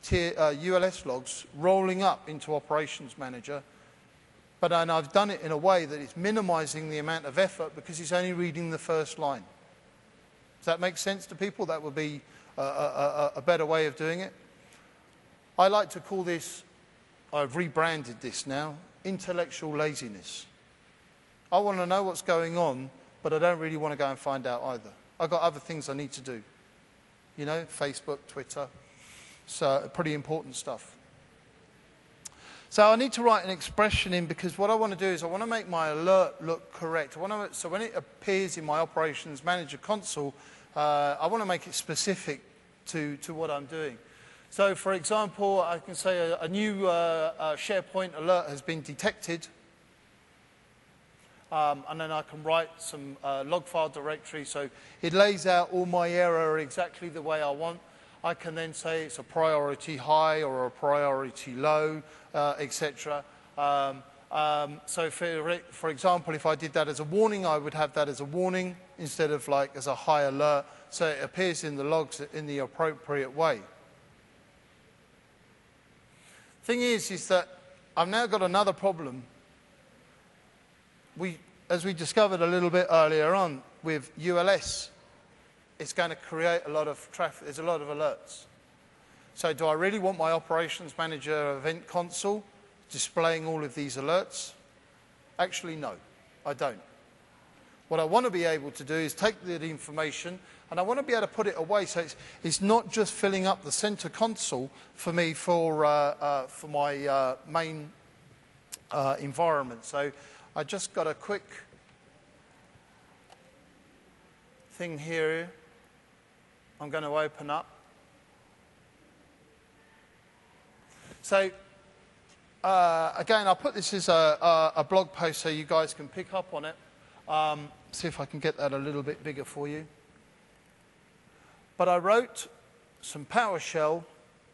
ULS logs rolling up into Operations Manager, but I've done it in a way that it's minimizing the amount of effort because it's only reading the first line. Does that make sense to people? That would be a better way of doing it. I like to call this, I've rebranded this now, intellectual laziness. I want to know what's going on, but I don't really want to go and find out either. I've got other things I need to do. You know, Facebook, Twitter. So pretty important stuff. So I need to write an expression in because what I want to do is I want to make my alert look correct. So when it appears in my Operations Manager console, I want to make it specific to what I'm doing. So for example, I can say a new SharePoint alert has been detected. And then I can write some log file directory. So it lays out all my error exactly the way I want. I can then say it's a priority high or a priority low, etc. So for example, if I did that as a warning, I would have that as a warning instead of like as a high alert. So it appears in the logs in the appropriate way. Thing is that I've now got another problem. As we discovered a little bit earlier on with ULS, it's going to create a lot of traffic. There's a lot of alerts. So do I really want my Operations Manager event console displaying all of these alerts? Actually, no, I don't. What I want to be able to do is take the information and I want to be able to put it away so it's not just filling up the center console for me for my main environment. So I just got a quick thing here I'm going to open up. So again, I'll put this as a blog post so you guys can pick up on it. See if I can get that a little bit bigger for you. But I wrote some PowerShell.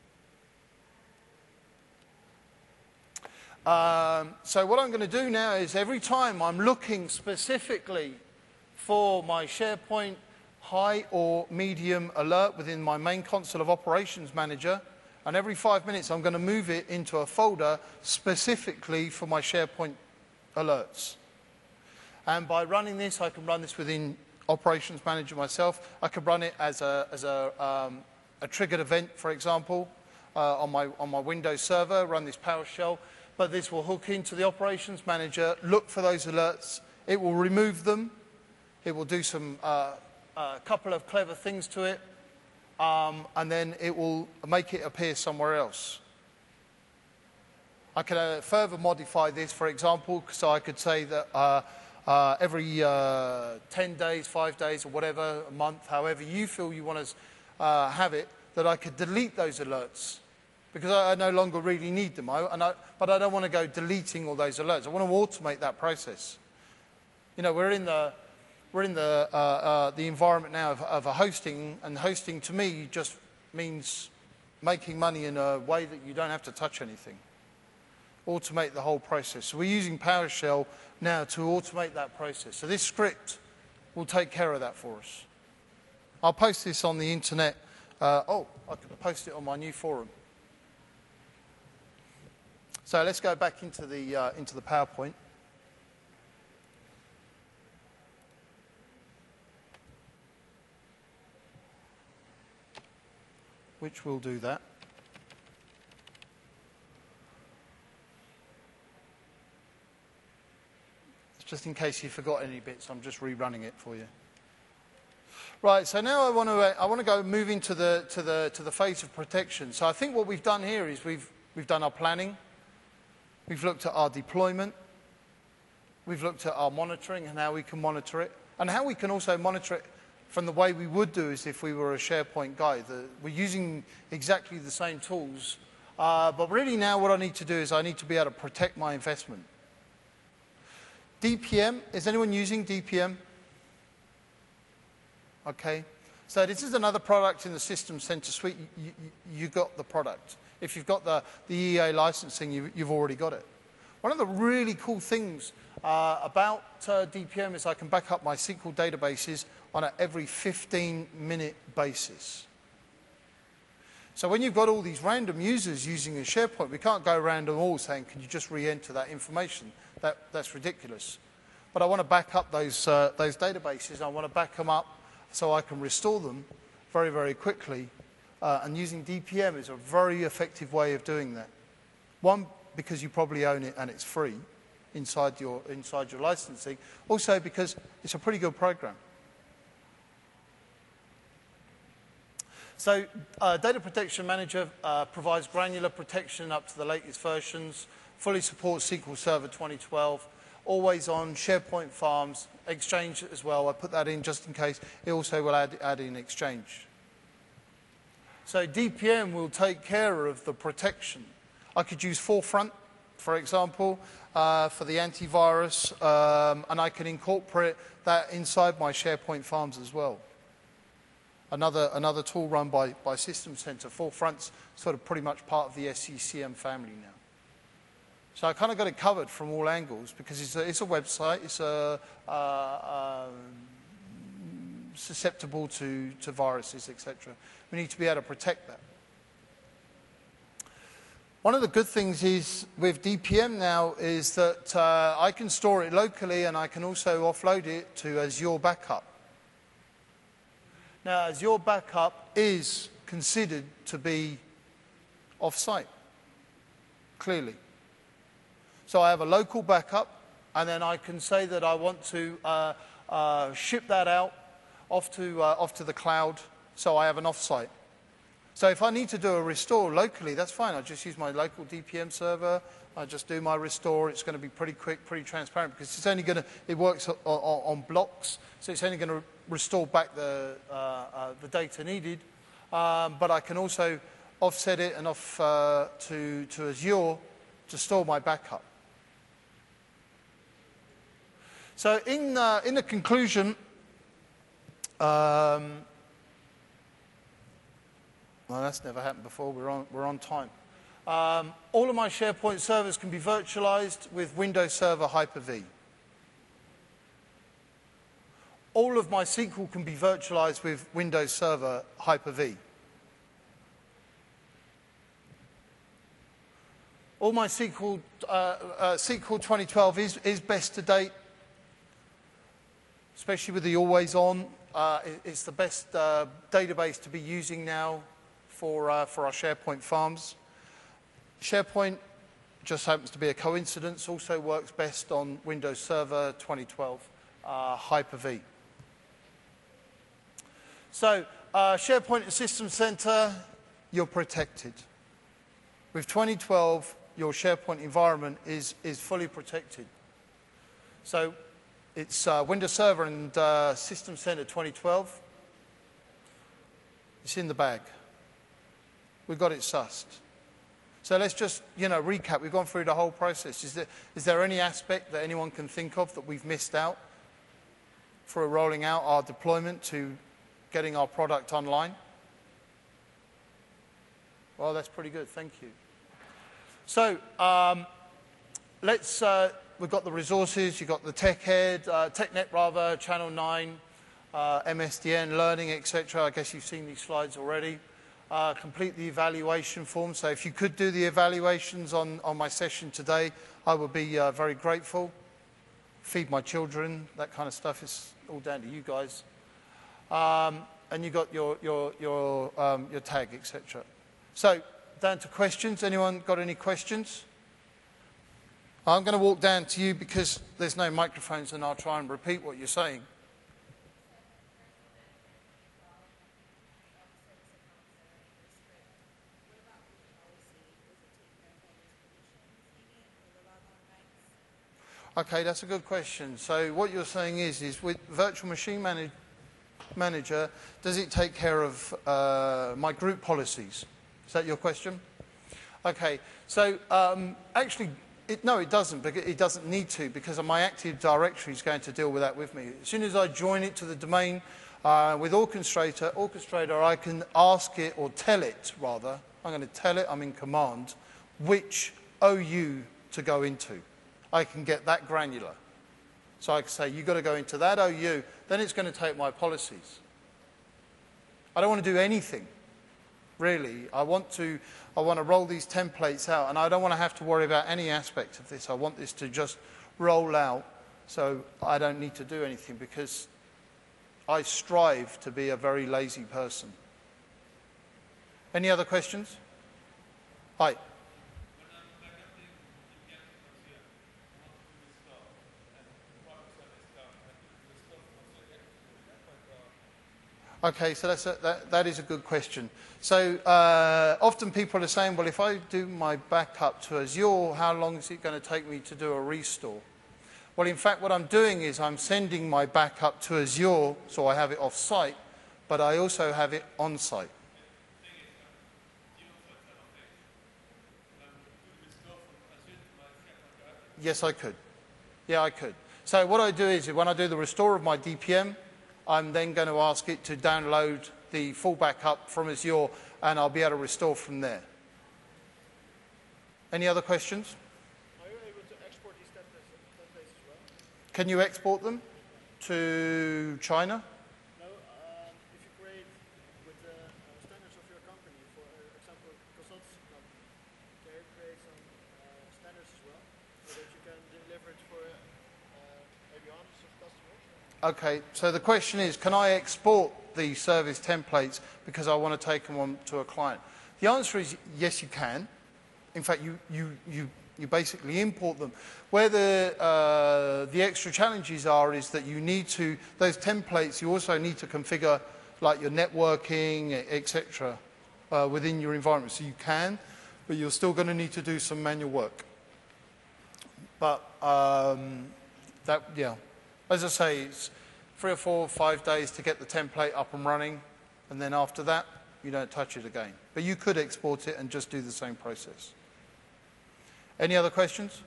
So what I'm going to do now is every time I'm looking specifically for my SharePoint high or medium alert within my main console of Operations Manager, and every 5 minutes I'm going to move it into a folder specifically for my SharePoint alerts. And by running this, I can run this within Operations Manager myself. I could run it as a triggered event, for example, on my Windows server, run this PowerShell. But this will hook into the Operations Manager, look for those alerts. It will remove them. It will do some couple of clever things to it. And then it will make it appear somewhere else. I could further modify this, for example, so I could say that every 10 days, 5 days, or whatever, a month, however you feel you want to have it, that I could delete those alerts. Because I no longer really need them. But I don't want to go deleting all those alerts. I want to automate that process. You know, we're in the environment now of a hosting, and hosting to me just means making money in a way that you don't have to touch anything. Automate the whole process. So we're using PowerShell now to automate that process. So this script will take care of that for us. I'll post this on the internet. I could post it on my new forum. So let's go back into the PowerPoint. Which will do that. Just in case you forgot any bits, I'm just rerunning it for you. Right, so now I want to go move into the phase of protection. So I think what we've done here is we've done our planning. We've looked at our deployment. We've looked at our monitoring and how we can monitor it. And how we can also monitor it from the way we would do as if we were a SharePoint guy. We're using exactly the same tools. But really now what I need to do is I need to be able to protect my investment. DPM, is anyone using DPM? Okay. So this is another product in the System Center suite. You got the product. If you've got the EA licensing, you've already got it. One of the really cool things about DPM is I can back up my SQL databases on an every 15-minute basis. So when you've got all these random users using a SharePoint, we can't go around them all saying, can you just re-enter that information? That's ridiculous. But I want to back up those databases. I want to back them up so I can restore them very, very quickly. And using DPM is a very effective way of doing that. One, because you probably own it and it's free inside your licensing. Also because it's a pretty good program. So Data Protection Manager provides granular protection up to the latest versions, fully supports SQL Server 2012, always on SharePoint farms, Exchange as well. I put that in just in case. It also will add in Exchange. So DPM will take care of the protection. I could use Forefront, for example, for the antivirus, and I can incorporate that inside my SharePoint farms as well. Another tool run by System Center. Forefront's sort of pretty much part of the SCCM family now. So I kind of got it covered from all angles because it's a website. It's susceptible to viruses, etc. We need to be able to protect that. One of the good things is with DPM now is that I can store it locally and I can also offload it to Azure Backup. Now, Azure Backup is considered to be off-site, clearly. So I have a local backup, and then I can say that I want to ship that out off to the cloud, so I have an off-site. So if I need to do a restore locally, that's fine. I just use my local DPM server. I just do my restore. It's going to be pretty quick, pretty transparent, because it's only going to, it works on blocks, so it's only going to restore back the data needed. But I can also offset it and off to Azure to store my backup. So in the conclusion, well, that's never happened before. We're on time. All of my SharePoint servers can be virtualized with Windows Server Hyper-V. All of my SQL can be virtualized with Windows Server Hyper-V. All my SQL 2012 is best to date, especially with the always on. It's the best database to be using now for our SharePoint farms. SharePoint just happens to be a coincidence, also works best on Windows Server 2012 Hyper-V. So SharePoint and System Center, you're protected. With 2012, your SharePoint environment is fully protected. So it's Windows Server and System Center 2012. It's in the bag. We've got it sussed. So let's just, recap. We've gone through the whole process. Is there any aspect that anyone can think of that we've missed out for rolling out our deployment to getting our product online? Well, that's pretty good. Thank you. So we've got the resources. You've got the TechNet rather, Channel 9, MSDN, learning, etc. I guess you've seen these slides already. Complete the evaluation form. So if you could do the evaluations on my session today, I would be very grateful. Feed my children, that kind of stuff is all down to you guys. And you got your tag, etc. So down to questions. Anyone got any questions? I'm going to walk down to you because there's no microphones, and I'll try and repeat what you're saying. Okay, that's a good question. So what you're saying is with Virtual Machine Manager, does it take care of my group policies? Is that your question? Okay, so actually, no, it doesn't. It doesn't need to, because my Active Directory is going to deal with that with me. As soon as I join it to the domain with Orchestrator, I can ask it, or tell it, rather. I'm going to tell it, I'm in command, which OU to go into. I can get that granular. So I can say, you've got to go into that OU, then it's going to take my policies. I don't want to do anything really. I want to roll these templates out, and I don't want to have to worry about any aspect of this. I want this to just roll out so I don't need to do anything, because I strive to be a very lazy person. Any other questions? Hi. Okay, so that is a good question. So often people are saying, well, if I do my backup to Azure, how long is it going to take me to do a restore? Well, in fact, what I'm doing is I'm sending my backup to Azure, so I have it off-site, but I also have it on-site. Yes, I could. Yeah, I could. So what I do is when I do the restore of my DPM, I'm then going to ask it to download the full backup from Azure, and I'll be able to restore from there. Any other questions? Are you able to export these templates as well? Can you export them to China? No, if you create with the standards of your company, for example, consultancy company, can you create some standards as well, so that you can deliver it for maybe hundreds of customers? Okay, so the question is, can I export the service templates because I want to take them on to a client? The answer is yes, you can. In fact, you basically import them. Where the extra challenges are is that you need to, those templates, you also need to configure like your networking, etc. Within your environment. So you can, but you're still going to need to do some manual work. But yeah. As I say, it's 3 or 4 or 5 days to get the template up and running, and then after that, you don't touch it again. But you could export it and just do the same process. Any other questions?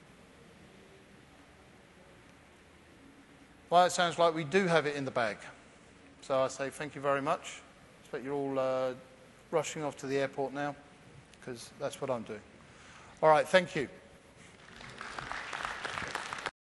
Well, it sounds like we do have it in the bag. So I say thank you very much. I expect you're all rushing off to the airport now, because that's what I'm doing. All right, thank you.